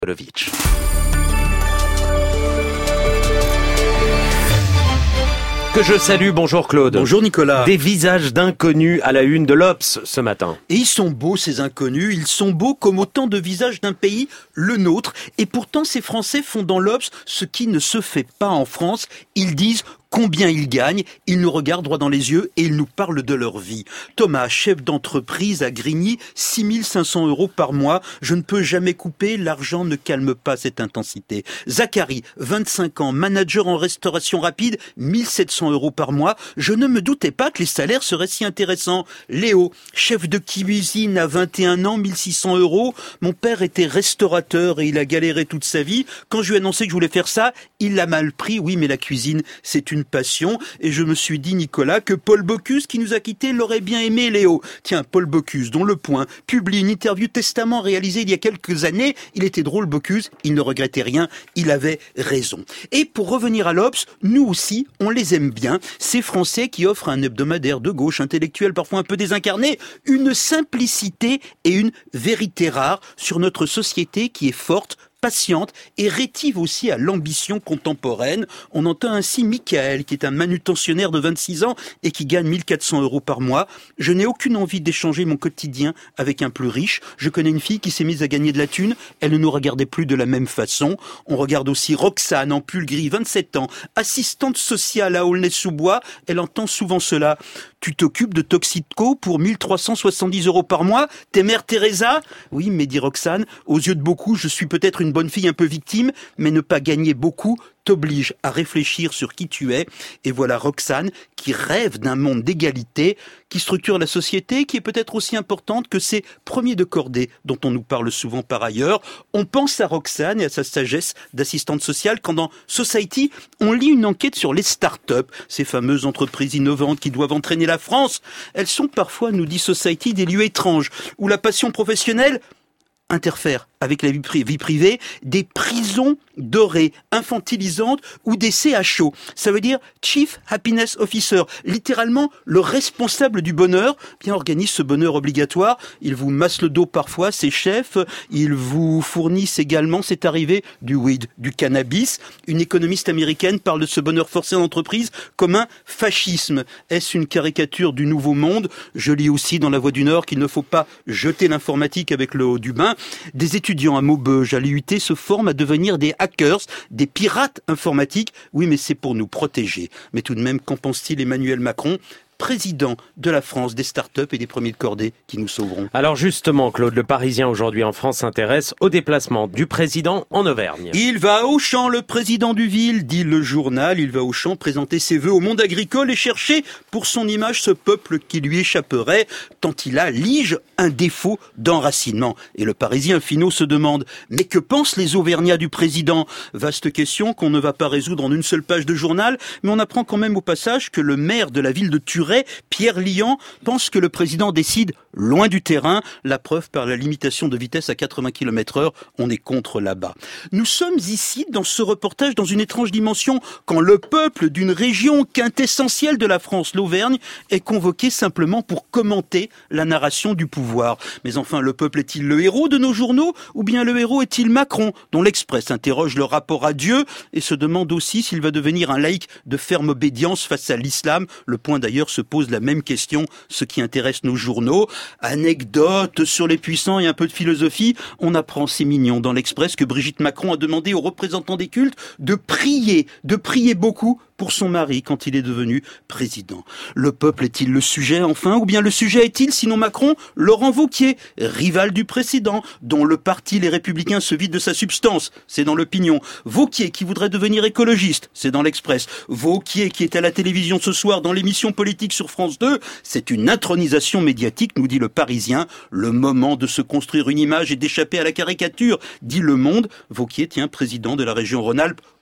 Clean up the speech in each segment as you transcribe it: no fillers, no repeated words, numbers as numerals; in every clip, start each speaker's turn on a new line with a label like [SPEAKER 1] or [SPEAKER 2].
[SPEAKER 1] Que je salue, bonjour Claude.
[SPEAKER 2] Bonjour Nicolas.
[SPEAKER 1] Des visages d'inconnus à la une de l'Obs ce matin.
[SPEAKER 2] Et ils sont beaux ces inconnus, ils sont beaux comme autant de visages d'un pays, le nôtre. Et pourtant ces Français font dans l'Obs ce qui ne se fait pas en France. Ils disent combien ils gagnent, ils nous regardent droit dans les yeux et ils nous parlent de leur vie. Thomas, chef d'entreprise à Grigny, 6 500 € par mois. Je ne peux jamais couper, l'argent ne calme pas cette intensité. Zachary, 25 ans, manager en restauration rapide, 1 700 € par mois. Je ne me doutais pas que les salaires seraient si intéressants. Léo, chef de cuisine à 21 ans, 1 600 €. Mon père était restaurateur et il a galéré toute sa vie. Quand je lui ai annoncé que je voulais faire ça, il l'a mal pris. Oui, mais la cuisine, c'est une passion. Et je me suis dit, Nicolas, que Paul Bocuse, qui nous a quittés, l'aurait bien aimé, Léo. Tiens, Paul Bocuse, dont Le Point publie une interview testament réalisée il y a quelques années. Il était drôle, Bocuse, il ne regrettait rien, il avait raison. Et pour revenir à l'Obs, nous aussi, on les aime bien. Ces Français qui offrent un hebdomadaire de gauche, intellectuel, parfois un peu désincarné, une simplicité et une vérité rare sur notre société qui est forte, patiente et rétive aussi à l'ambition contemporaine. On entend ainsi Michael, qui est un manutentionnaire de 26 ans et qui gagne 1 400 € par mois. Je n'ai aucune envie d'échanger mon quotidien avec un plus riche. Je connais une fille qui s'est mise à gagner de la thune. Elle ne nous regardait plus de la même façon. On regarde aussi Roxane, en pull gris, 27 ans, assistante sociale à Aulnay-sous-Bois. Elle entend souvent cela. Tu t'occupes de Toxico pour 1 370 € par mois? T'es mère Teresa? Oui, mais dit Roxane, aux yeux de beaucoup, je suis peut-être une bonne fille un peu victime, mais ne pas gagner beaucoup t'oblige à réfléchir sur qui tu es. Et voilà Roxane qui rêve d'un monde d'égalité, qui structure la société, qui est peut-être aussi importante que ces premiers de cordée dont on nous parle souvent par ailleurs. On pense à Roxane et à sa sagesse d'assistante sociale quand dans Society, on lit une enquête sur les start-up, ces fameuses entreprises innovantes qui doivent entraîner la France. Elles sont parfois, nous dit Society, des lieux étranges où la passion professionnelle interfère avec la vie privée, des prisons dorées, infantilisantes ou des CHO. Ça veut dire Chief Happiness Officer, littéralement le responsable du bonheur. Bien, organise ce bonheur obligatoire. Il vous masse le dos parfois, ses chefs. Ils vous fournissent également, c'est arrivé, du weed, du cannabis. Une économiste américaine parle de ce bonheur forcé en entreprise comme un fascisme. Est-ce une caricature du nouveau monde? Je lis aussi dans La Voix du Nord qu'il ne faut pas jeter l'informatique avec le haut du bain. Des étudiants à Maubeuge, à l'IUT, se forment à devenir des hackers, des pirates informatiques. Oui, mais c'est pour nous protéger. Mais tout de même, qu'en pense-t-il Emmanuel Macron, président de la France, des start-up et des premiers de cordée qui nous sauveront?
[SPEAKER 1] Alors justement, Claude, le Parisien aujourd'hui en France s'intéresse au déplacement du président en Auvergne.
[SPEAKER 2] Il va au champ, le président du Ville, dit le journal. Il va au champ présenter ses vœux au monde agricole et chercher pour son image ce peuple qui lui échapperait, tant il a, lige, un défaut d'enracinement. Et le Parisien finot se demande, mais que pensent les Auvergnats du président? Vaste question qu'on ne va pas résoudre en une seule page de journal, mais on apprend quand même au passage que le maire de la ville de Turin, Pierre Lian, pense que le président décide loin du terrain. La preuve par la limitation de vitesse à 80 km/h. On est contre là-bas. Nous sommes ici, dans ce reportage, dans une étrange dimension, quand le peuple d'une région quintessentielle de la France, l'Auvergne, est convoqué simplement pour commenter la narration du pouvoir. Mais enfin, le peuple est-il le héros de nos journaux? Ou bien le héros est-il Macron, dont l'Express interroge le rapport à Dieu et se demande aussi s'il va devenir un laïc de ferme obédience face à l'islam? Le Point d'ailleurs se pose la même question, ce qui intéresse nos journaux. Anecdote sur les puissants et un peu de philosophie. On apprend, c'est mignon, dans l'Express que Brigitte Macron a demandé aux représentants des cultes de prier beaucoup pour son mari quand il est devenu président. Le peuple est-il le sujet enfin? Ou bien le sujet est-il, sinon Macron, Laurent Wauquiez, rival du précédent, dont le parti Les Républicains se vide de sa substance? C'est dans l'Opinion. Wauquiez qui voudrait devenir écologiste? C'est dans l'Express. Wauquiez qui est à la télévision ce soir dans l'émission politique sur France 2? C'est une intronisation médiatique, nous dit le Parisien. Le moment de se construire une image et d'échapper à la caricature, dit Le Monde. Wauquiez, président de la région Rhône-Alpes,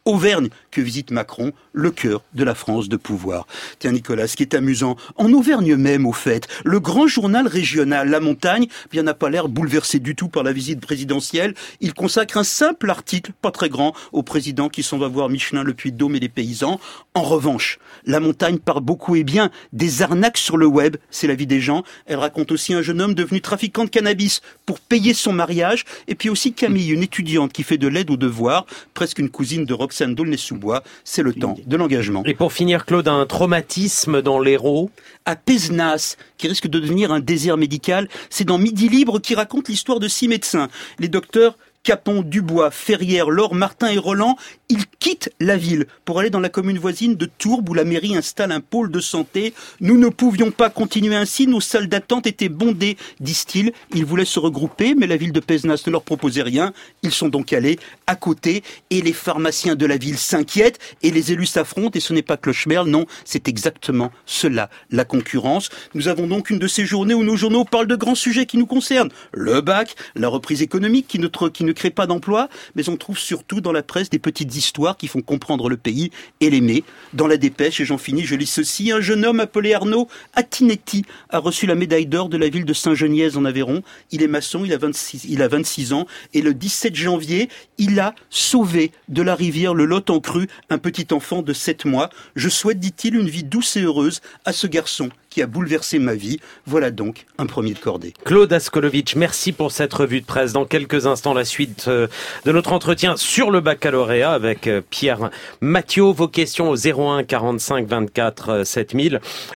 [SPEAKER 2] Auvergne que visite Macron, le cœur de la France de pouvoir. Tiens Nicolas, ce qui est amusant, en Auvergne même au fait, le grand journal régional La Montagne n'a pas l'air bouleversé du tout par la visite présidentielle. Il consacre un simple article, pas très grand, au président qui s'en va voir Michelin, le Puy-de-Dôme et les paysans. En revanche, La Montagne parle beaucoup et bien des arnaques sur le web, c'est la vie des gens. Elle raconte aussi un jeune homme devenu trafiquant de cannabis pour payer son mariage, et puis aussi Camille, une étudiante qui fait de l'aide aux devoirs, presque une cousine de Roxane D'aulnay-sous-Bois. C'est le temps de l'engagement.
[SPEAKER 1] Et pour finir, Claude, un traumatisme dans l'Hérault.
[SPEAKER 2] À Pézenas, qui risque de devenir un désert médical, c'est dans Midi Libre qui raconte l'histoire de 6 médecins. Les docteurs Capon, Dubois, Ferrière, Laure, Martin et Roland, ils quittent la ville pour aller dans la commune voisine de Tourbe où la mairie installe un pôle de santé. Nous ne pouvions pas continuer ainsi, nos salles d'attente étaient bondées, disent-ils. Ils voulaient se regrouper, mais la ville de Pézenas ne leur proposait rien. Ils sont donc allés à côté et les pharmaciens de la ville s'inquiètent et les élus s'affrontent et ce n'est pas Clochemerle, non, c'est exactement cela, la concurrence. Nous avons donc une de ces journées où nos journaux parlent de grands sujets qui nous concernent. Le bac, la reprise économique qui ne crée pas d'emploi, mais on trouve surtout dans la presse des petites histoires qui font comprendre le pays et l'aimer. Dans la Dépêche, et j'en finis, je lis ceci, un jeune homme appelé Arnaud Attinetti a reçu la médaille d'or de la ville de Saint-Genièse en Aveyron. Il est maçon, il a 26 ans, et le 17 janvier, il a sauvé de la rivière le Lot en crue un petit enfant de 7 mois. Je souhaite, dit-il, une vie douce et heureuse à ce garçon qui a bouleversé ma vie. Voilà donc un premier de cordée.
[SPEAKER 1] Claude Askolovitch, merci pour cette revue de presse. Dans quelques instants, la suite de notre entretien sur le baccalauréat avec Pierre Mathieu. Vos questions au 01 45 24 7000